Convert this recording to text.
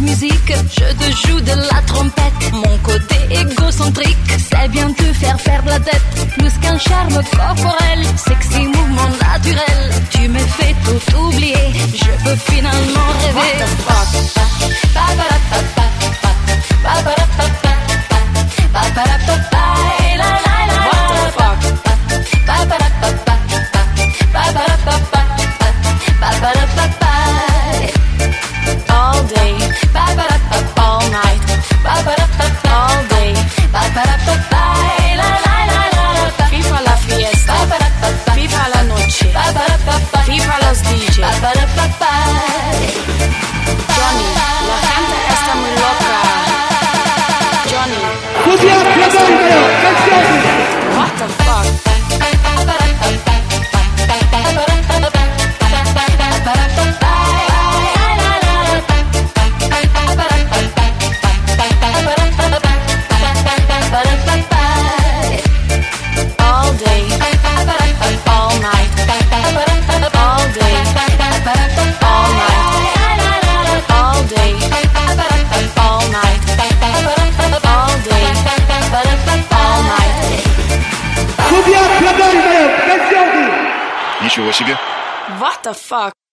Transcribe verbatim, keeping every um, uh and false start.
musique, je te joue de la trompette. Mon côté égocentrique, c'est bien te faire perdre la tête. Plus qu'un charme corporel, sexy mouvement naturel. Tu me fais tout oublier, je peux finalement rêver. What the All day, all night, all day, FIFA la fiesta, FIFA la noche, FIFA los D J. Johnny, la gente está muy loca. Johnny, what the fuck? All day, all night, all day, all night, all day, all night, all day, all night. Ничего себе. What the fuck?